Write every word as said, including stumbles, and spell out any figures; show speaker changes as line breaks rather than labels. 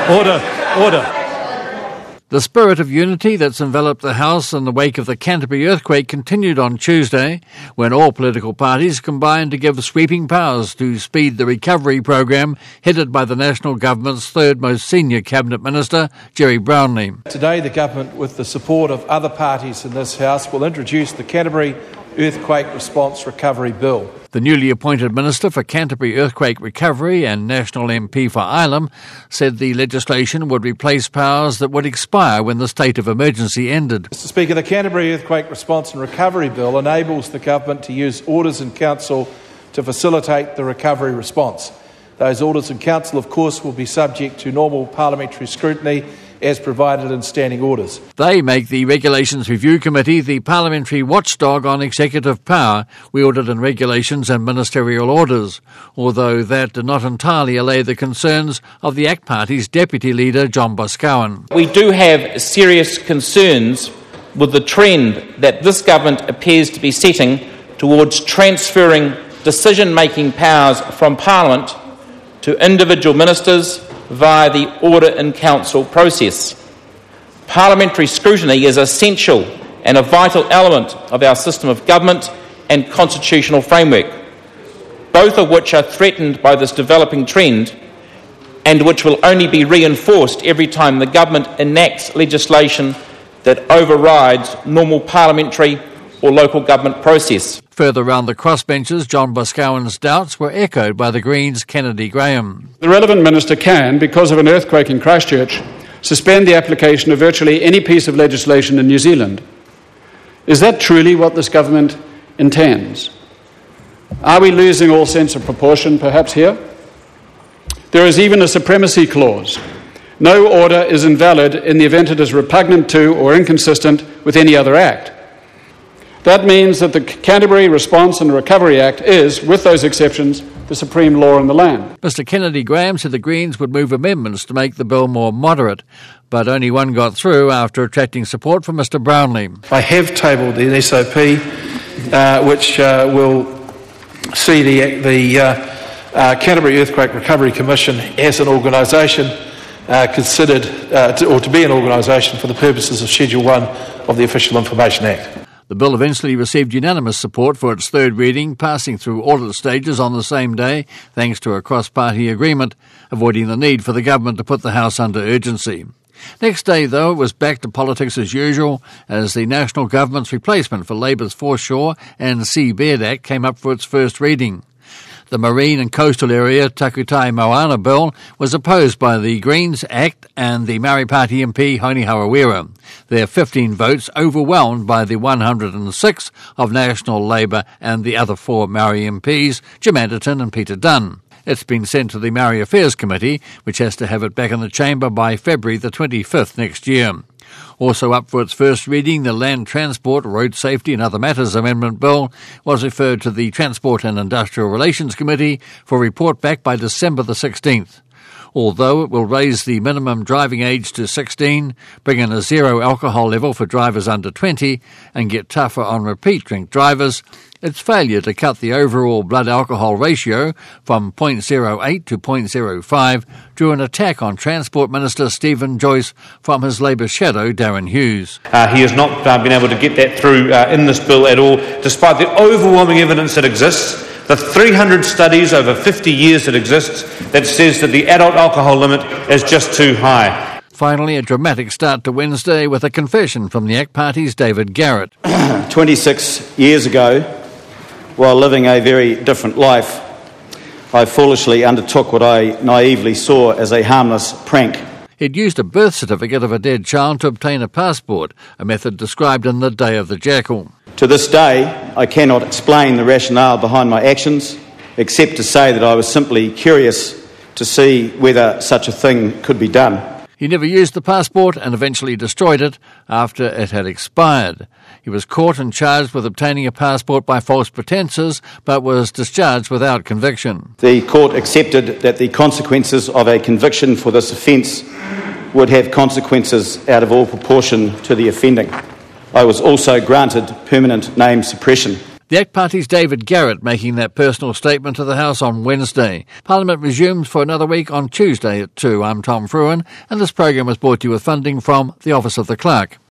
Order, order.
The spirit of unity that's enveloped the House in the wake of the Canterbury earthquake continued on Tuesday, when all political parties combined to give sweeping powers to speed the recovery program headed by the National Government's third most senior Cabinet Minister, Gerry Brownlee.
Today the Government, with the support of other parties in this House, will introduce the Canterbury Earthquake Response Recovery Bill.
The newly appointed Minister for Canterbury Earthquake Recovery and National M P for Ilam said the legislation would replace powers that would expire when the state of emergency ended.
Mister Speaker, the Canterbury Earthquake Response and Recovery Bill enables the Government to use orders in Council to facilitate the recovery response. Those orders in Council, of course, will be subject to normal parliamentary scrutiny as provided in standing orders.
They make the Regulations Review Committee the parliamentary watchdog on executive power wielded in regulations and ministerial orders, although that did not entirely allay the concerns of the ACT Party's Deputy Leader, John Boscawen.
We do have serious concerns with the trend that this government appears to be setting towards transferring decision-making powers from Parliament to individual ministers via the Order in Council process. Parliamentary scrutiny is essential and a vital element of our system of government and constitutional framework, both of which are threatened by this developing trend and which will only be reinforced every time the government enacts legislation that overrides normal parliamentary or local government process.
Further round the crossbenches, John Boscawen's doubts were echoed by the Greens' Kennedy Graham.
The relevant minister can, because of an earthquake in Christchurch, suspend the application of virtually any piece of legislation in New Zealand. Is that truly what this government intends? Are we losing all sense of proportion, perhaps, here? There is even a supremacy clause. No order is invalid in the event it is repugnant to or inconsistent with any other act. That means that the Canterbury Response and Recovery Act is, with those exceptions, the supreme law in the land.
Mister Kennedy Graham said the Greens would move amendments to make the bill more moderate, but only one got through after attracting support from Mister Brownlee.
I have tabled an S O P uh, which uh, will see the, the uh, uh, Canterbury Earthquake Recovery Commission as an organisation uh, considered, uh, to, or to be an organisation for the purposes of Schedule one of the Official Information Act.
The bill eventually received unanimous support for its third reading, passing through all its stages on the same day, thanks to a cross-party agreement, avoiding the need for the government to put the House under urgency. Next day, though, it was back to politics as usual, as the National Government's replacement for Labour's Foreshore and Seabed Act came up for its first reading. The Marine and Coastal Area Takutai Moana Bill was opposed by the Greens ACT and the Maori Party M P Honi Hawawira. Their fifteen votes overwhelmed by the one hundred six of National Labour and the other four Maori M Ps, Jim Anderton and Peter Dunn. It's been sent to the Maori Affairs Committee, which has to have it back in the chamber by February the twenty-fifth next year. Also up for its first reading, the Land Transport, Road Safety and Other Matters Amendment Bill was referred to the Transport and Industrial Relations Committee for a report back by December the sixteenth. Although it will raise the minimum driving age to sixteen, bring in a zero alcohol level for drivers under twenty and get tougher on repeat drink drivers, its failure to cut the overall blood alcohol ratio from zero point zero eight to zero point zero five drew an attack on Transport Minister Stephen Joyce from his Labour shadow, Darren Hughes.
Uh, he has not uh, been able to get that through uh, in this bill at all, despite the overwhelming evidence that exists, the three hundred studies over fifty years that exists that says that the adult alcohol limit is just too high.
Finally, a dramatic start to Wednesday with a confession from the ACT Party's David Garrett.
twenty-six years ago, while living a very different life, I foolishly undertook what I naively saw as a harmless prank.
He'd used a birth certificate of a dead child to obtain a passport, a method described in The Day of the Jackal.
To this day, I cannot explain the rationale behind my actions, except to say that I was simply curious to see whether such a thing could be done.
He never used the passport and eventually destroyed it after it had expired. He was caught and charged with obtaining a passport by false pretences, but was discharged without conviction.
The court accepted that the consequences of a conviction for this offence would have consequences out of all proportion to the offending. I was also granted permanent name suppression.
The A C T Party's David Garrett making that personal statement to the House on Wednesday. Parliament resumes for another week on Tuesday at two. I'm Tom Fruin, and this program was brought to you with funding from the Office of the Clerk.